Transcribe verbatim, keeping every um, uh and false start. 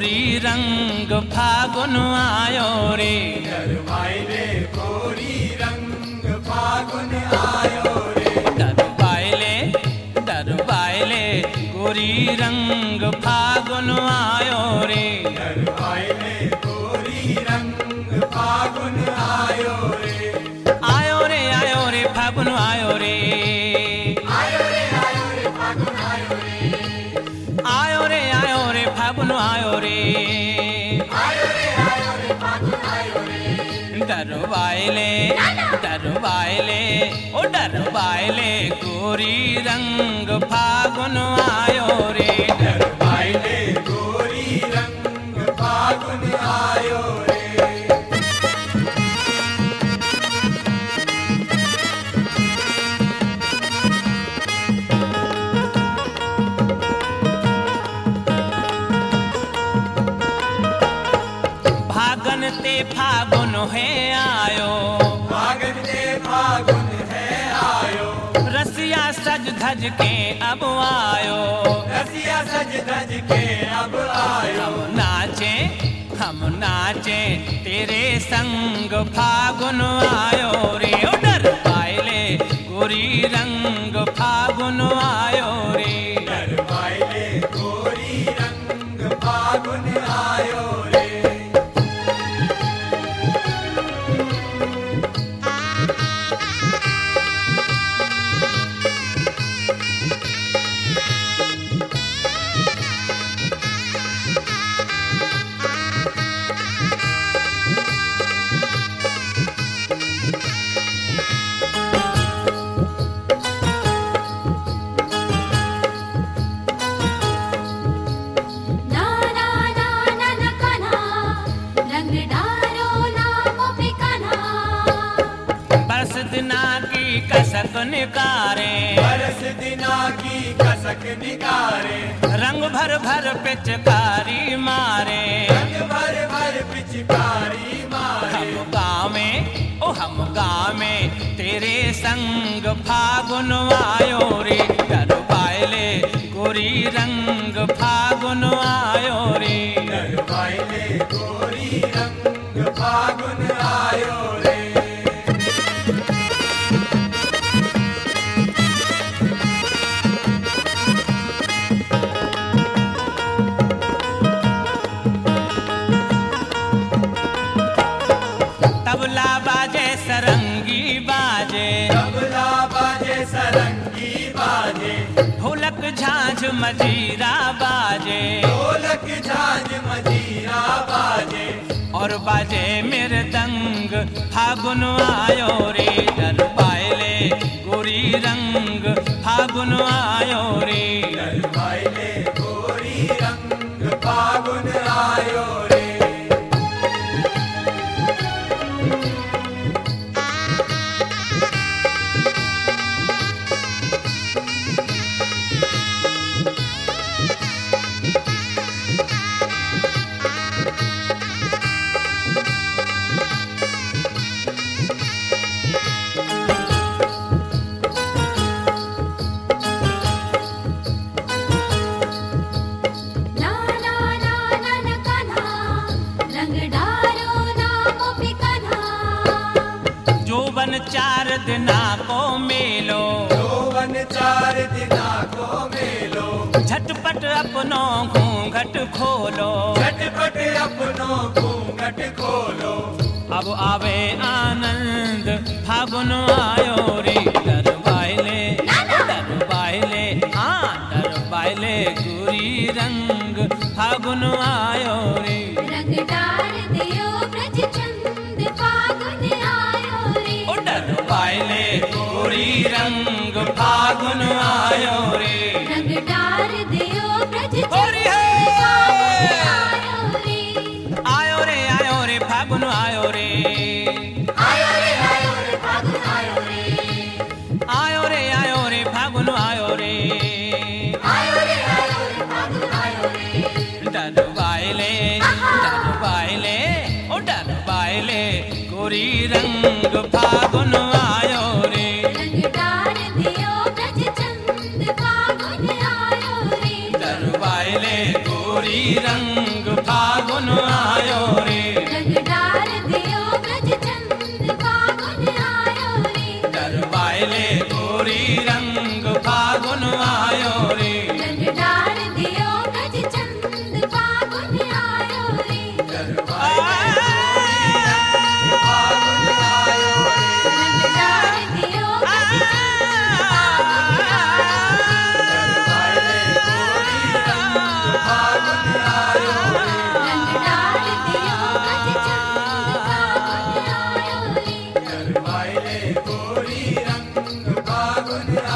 गोरी रंग फागुन आयो रे। डरवाइले गोरी रंग फागुन आयो रे। डरवाइले डरवाइले गोरी रंग फागुन आयो रे। डरवाइले गोरी रंग फागुन आयो रे। आयो रे आयो रे फागुन आयो रे। आयो रे आयो रे फागुन आयो रे। आयो रे आयो रे फागुन आयो रे। आयो रे आयो रे फागुन आयो रे। डरवाइले डरवाइले ओ डरवाइले गोरी रंग फागुन आयो रे। डरवाइले गोरी रंग फागुन आयो रे। फागन ते फागुन है आयो। फागन ते फागुन है आयो। रसिया सज धज के अब आयो। रसिया सज धज के अब आयो। हम नाचे हम नाचे तेरे संग फागुन आयो रे। ओ डरवाइले गोरी रंग फागुन आयो रे। डरवाइले गोरी रंग फागुन आयो रे। दिना की कसक निकारे। बरस दिना की कसक निकारे। रंग भर भर पिचकारी मारे। रंग भर भर पिचकारी मारे। हम गाँव में ओ हम गाँव में तेरे संग फागुन आयो रे। डरवाइले गोरी रंग फागुन आयो रे। डरवाइले गोरी रंग फागुन आयो रे। तबला बाजे सरंगी बाजे। तबला बाजे सरंगी बाजे। ढोलक झांझ मजीरा बाजे। ढोलक झांझ मजीरा बाजे। और बाजे मृदंग फागुन आयो रे। डरवाइले गोरी रंग फागुन आयो रे। डरवाइले गोरी रंग फागुन आयो रे। जोवन चार दिना को मेलो। जोवन चार दिना को मेलो। झटपट अपनो घूंघट खोलो। झटपट अपनो घूंघट खोलो। अब आवे आनंद फागुन आयो रे। डरवाइले डरवाइले हाँ डरवाइले गोरी रंग फागुन आयो रे। रंग डार दियो ब्रज चंद फागुन आयो रे। ओ डरवाइले गोरी रंग फागुन आयो रे। रंग डार दियो ब्रज होरी चंद है। आयो रे। आयो रे आयो रे फागुन आयो रे। आयो रे आयो रे फागुन आयो रे। आयो रे आयो रे फागुन आयो रे। आयो रे आयो रे फागुन आयो रे। डरवाइले डरवाइले ओ डरवाइले गोरी रंग फागुन आयो रे। रंग डार दियो ब्रज चंद फागुन आयो रे। डरवाइले गोरी रंग फागुन पायले गोरी रंग फागुन आयो रे। रंग डाल दियो ब्रज चंद फागुन आयो रे। रंग डाल दियो ब्रज चंद फागुन आयो रे। रंग डाल दियो ब्रज चंद फागुन आयो रे। गोरी रंग फागुन